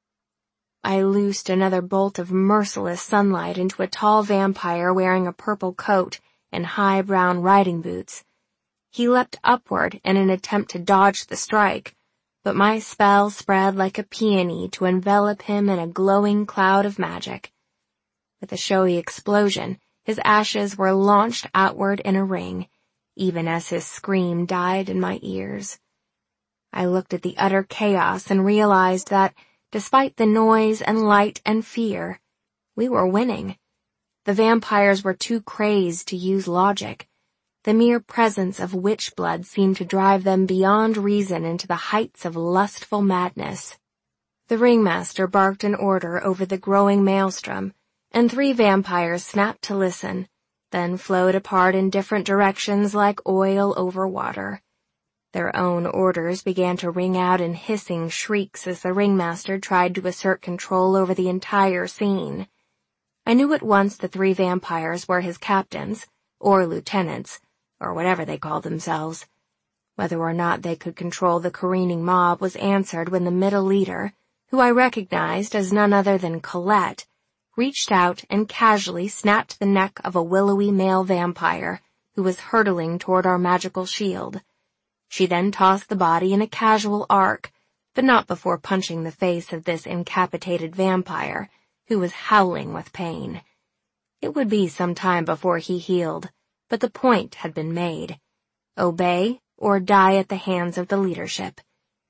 I loosed another bolt of merciless sunlight into a tall vampire wearing a purple coat and high brown riding boots. He leapt upward in an attempt to dodge the strike, but my spell spread like a peony to envelop him in a glowing cloud of magic. With a showy explosion, his ashes were launched outward in a ring, even as his scream died in my ears. I looked at the utter chaos and realized that, despite the noise and light and fear, we were winning. The vampires were too crazed to use logic. The mere presence of witch blood seemed to drive them beyond reason into the heights of lustful madness. The ringmaster barked an order over the growing maelstrom, and 3 vampires snapped to listen, then flowed apart in different directions like oil over water. Their own orders began to ring out in hissing shrieks as the ringmaster tried to assert control over the entire scene. I knew at once the 3 vampires were his captains, or lieutenants, or whatever they called themselves. Whether or not they could control the careening mob was answered when the middle leader, who I recognized as none other than Colette, reached out and casually snapped the neck of a willowy male vampire who was hurtling toward our magical shield. She then tossed the body in a casual arc, but not before punching the face of this incapacitated vampire, who was howling with pain. It would be some time before he healed, but the point had been made. Obey or die at the hands of the leadership.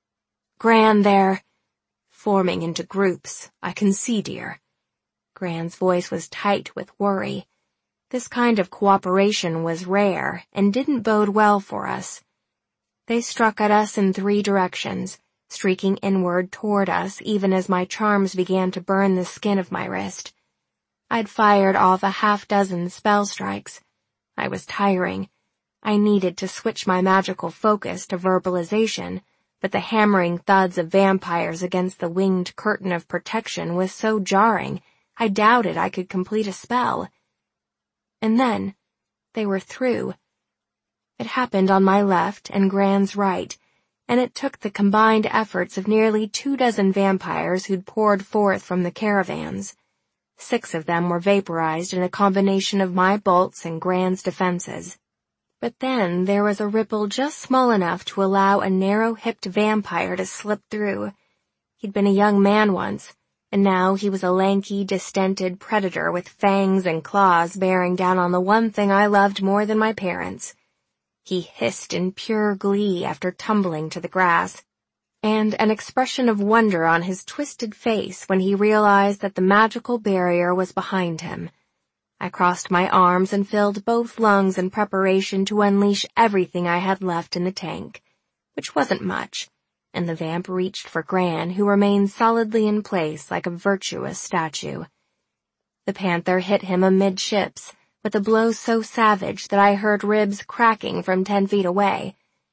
"Gran, they're forming into groups, I can see, dear." Gran's voice was tight with worry. This kind of cooperation was rare and didn't bode well for us. They struck at us in 3 directions, streaking inward toward us even as my charms began to burn the skin of my wrist. I'd fired off a half-dozen spell strikes. I was tiring. I needed to switch my magical focus to verbalization, but the hammering thuds of vampires against the winged curtain of protection was so jarring, I doubted I could complete a spell. And then, they were through. It happened on my left and Gran's right, and it took the combined efforts of nearly 24 vampires who'd poured forth from the caravans. 6 of them were vaporized in a combination of my bolts and Gran's defenses. But then there was a ripple just small enough to allow a narrow-hipped vampire to slip through. He'd been a young man once, and now he was a lanky, distended predator with fangs and claws bearing down on the one thing I loved more than my parents. He hissed in pure glee after tumbling to the grass, and an expression of wonder on his twisted face when he realized that the magical barrier was behind him. I crossed my arms and filled both lungs in preparation to unleash everything I had left in the tank, which wasn't much, and the vamp reached for Gran, who remained solidly in place like a virtuous statue. The panther hit him amidships, with a blow so savage that I heard ribs cracking from 10 feet away.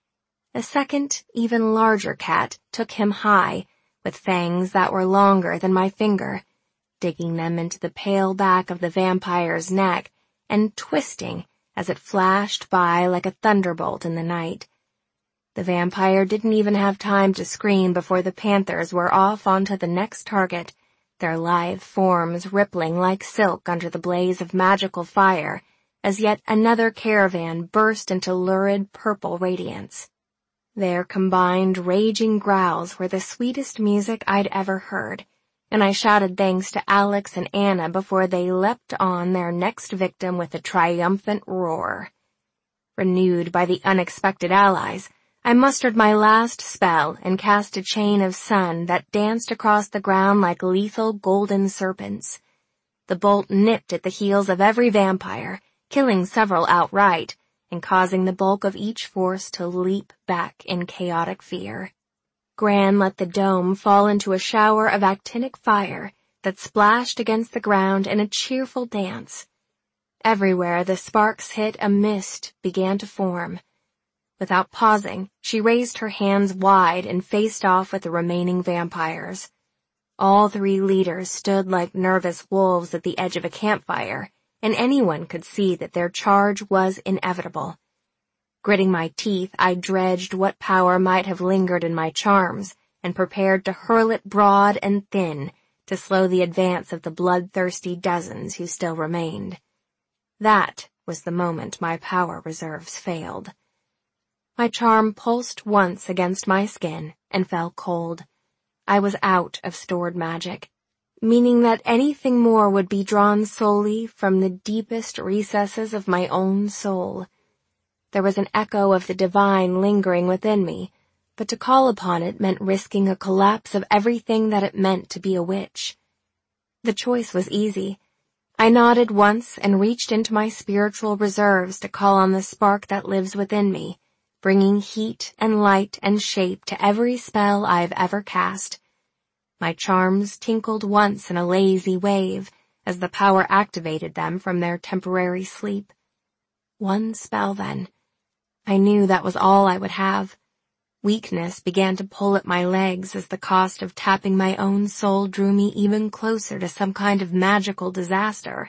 A second, even larger cat took him high, with fangs that were longer than my finger, digging them into the pale back of the vampire's neck and twisting as it flashed by like a thunderbolt in the night. The vampire didn't even have time to scream before the panthers were off onto the next target, their lithe forms rippling like silk under the blaze of magical fire as yet another caravan burst into lurid purple radiance. Their combined raging growls were the sweetest music I'd ever heard, and I shouted thanks to Alex and Anna before they leapt on their next victim with a triumphant roar. Renewed by the unexpected allies, I mustered my last spell and cast a chain of sun that danced across the ground like lethal golden serpents. The bolt nipped at the heels of every vampire, killing several outright, and causing the bulk of each force to leap back in chaotic fear. Gran let the dome fall into a shower of actinic fire that splashed against the ground in a cheerful dance. Everywhere the sparks hit, a mist began to form. Without pausing, she raised her hands wide and faced off with the remaining vampires. All 3 leaders stood like nervous wolves at the edge of a campfire, and anyone could see that their charge was inevitable. Gritting my teeth, I dredged what power might have lingered in my charms and prepared to hurl it broad and thin to slow the advance of the bloodthirsty dozens who still remained. That was the moment my power reserves failed. My charm pulsed once against my skin and fell cold. I was out of stored magic, meaning that anything more would be drawn solely from the deepest recesses of my own soul. There was an echo of the divine lingering within me, but to call upon it meant risking a collapse of everything that it meant to be a witch. The choice was easy. I nodded once and reached into my spiritual reserves to call on the spark that lives within me, bringing heat and light and shape to every spell I've ever cast. My charms tinkled once in a lazy wave as the power activated them from their temporary sleep. One spell then. I knew that was all I would have. Weakness began to pull at my legs as the cost of tapping my own soul drew me even closer to some kind of magical disaster.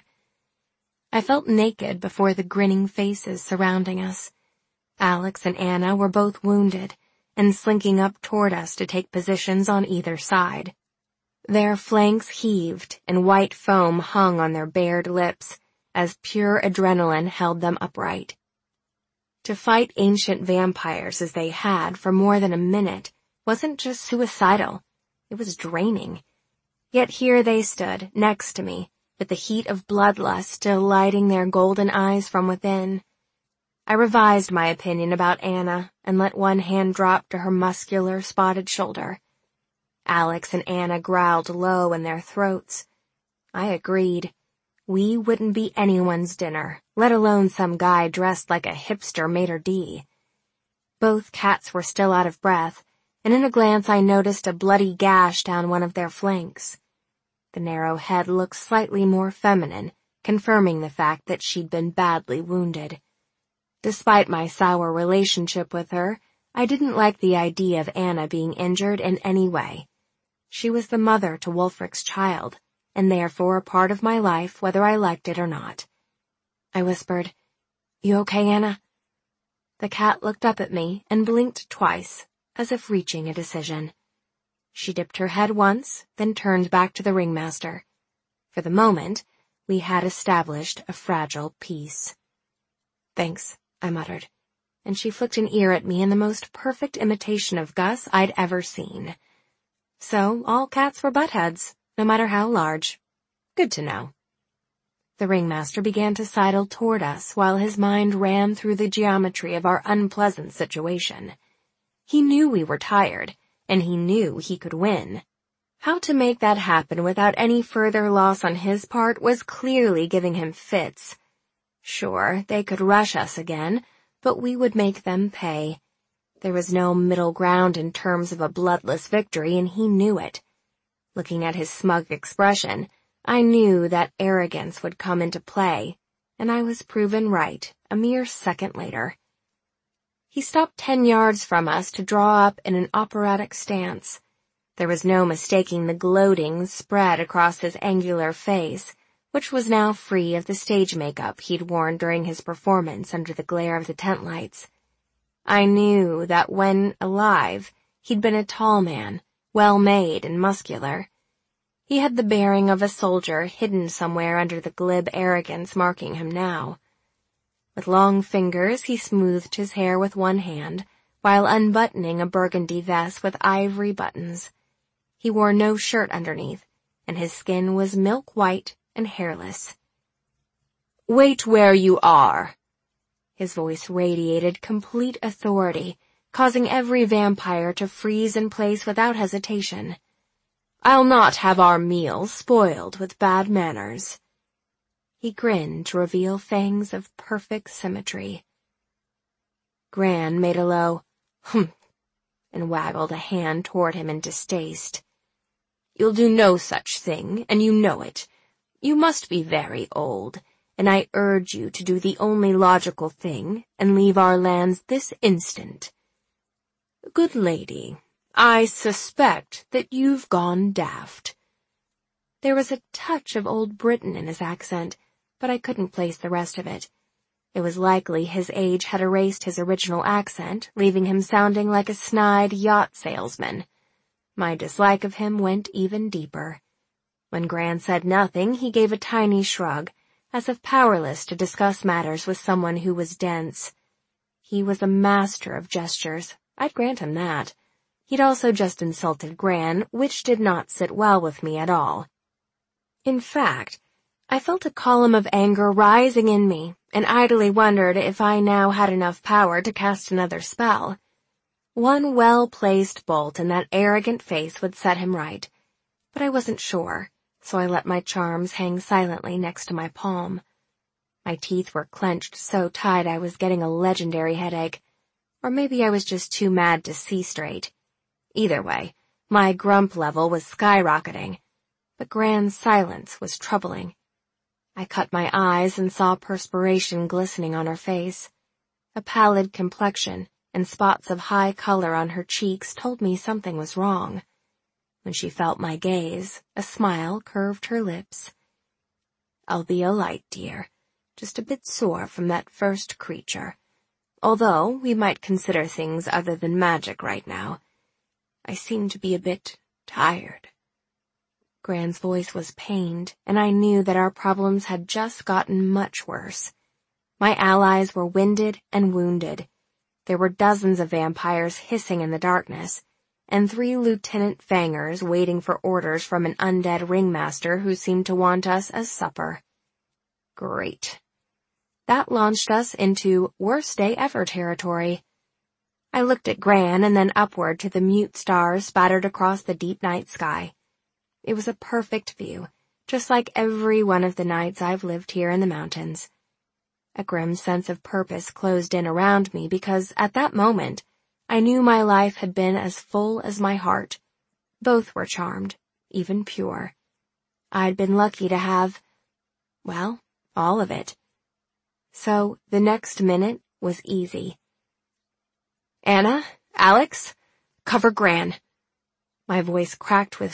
I felt naked before the grinning faces surrounding us. Alex and Anna were both wounded and slinking up toward us to take positions on either side. Their flanks heaved and white foam hung on their bared lips as pure adrenaline held them upright. To fight ancient vampires as they had for more than a minute wasn't just suicidal, it was draining. Yet here they stood, next to me, with the heat of bloodlust still lighting their golden eyes from within. I revised my opinion about Anna and let one hand drop to her muscular, spotted shoulder. Alex and Anna growled low in their throats. I agreed. We wouldn't be anyone's dinner, let alone some guy dressed like a hipster maitre d'. Both cats were still out of breath, and in a glance I noticed a bloody gash down one of their flanks. The narrow head looked slightly more feminine, confirming the fact that she'd been badly wounded. Despite my sour relationship with her, I didn't like the idea of Anna being injured in any way. She was the mother to Wulfric's child, and therefore a part of my life whether I liked it or not. I whispered, "You okay, Anna?" The cat looked up at me and blinked twice, as if reaching a decision. She dipped her head once, then turned back to the ringmaster. For the moment, we had established a fragile peace. "Thanks," I muttered, and she flicked an ear at me in the most perfect imitation of Gus I'd ever seen. So all cats were buttheads, no matter how large. Good to know. The ringmaster began to sidle toward us while his mind ran through the geometry of our unpleasant situation. He knew we were tired, and he knew he could win. How to make that happen without any further loss on his part was clearly giving him fits. Sure, they could rush us again, but we would make them pay. There was no middle ground in terms of a bloodless victory, and he knew it. Looking at his smug expression, I knew that arrogance would come into play, and I was proven right a mere second later. He stopped 10 yards from us to draw up in an operatic stance. There was no mistaking the gloating spread across his angular face, which was now free of the stage makeup he'd worn during his performance under the glare of the tent lights. I knew that when alive, he'd been a tall man, well-made and muscular. He had the bearing of a soldier hidden somewhere under the glib arrogance marking him now. With long fingers, he smoothed his hair with one hand, while unbuttoning a burgundy vest with ivory buttons. He wore no shirt underneath, and his skin was milk white and hairless. "Wait where you are." His voice radiated complete authority, causing every vampire to freeze in place without hesitation. "I'll not have our meal spoiled with bad manners." He grinned to reveal fangs of perfect symmetry. Gran made a low humph and waggled a hand toward him in distaste. "You'll do no such thing, and you know it. You must be very old, and I urge you to do the only logical thing and leave our lands this instant. Good lady, I suspect that you've gone daft." There was a touch of old Britain in his accent, but I couldn't place the rest of it. It was likely his age had erased his original accent, leaving him sounding like a snide yacht salesman. My dislike of him went even deeper. When Gran said nothing, he gave a tiny shrug, as if powerless to discuss matters with someone who was dense. He was a master of gestures, I'd grant him that. He'd also just insulted Gran, which did not sit well with me at all. In fact, I felt a column of anger rising in me, and idly wondered if I now had enough power to cast another spell. One well-placed bolt in that arrogant face would set him right, but I wasn't sure, so I let my charms hang silently next to my palm. My teeth were clenched so tight I was getting a legendary headache, or maybe I was just too mad to see straight. Either way, my grump level was skyrocketing, but Gran's silence was troubling. I cut my eyes and saw perspiration glistening on her face. A pallid complexion and spots of high color on her cheeks told me something was wrong. When she felt my gaze, a smile curved her lips. "I'll be all right, dear. Just a bit sore from that first creature. Although we might consider things other than magic right now. I seem to be a bit tired." Gran's voice was pained, and I knew that our problems had just gotten much worse. My allies were winded and wounded. There were dozens of vampires hissing in the darkness, and 3 Lieutenant Fangers waiting for orders from an undead ringmaster who seemed to want us as supper. Great. That launched us into worst day ever territory. I looked at Gran and then upward to the mute stars spattered across the deep night sky. It was a perfect view, just like every one of the nights I've lived here in the mountains. A grim sense of purpose closed in around me because, at that moment, I knew my life had been as full as my heart. Both were charmed, even pure. I'd been lucky to have, well, all of it. So the next minute was easy. Anna, Alex, cover Gran. My voice cracked with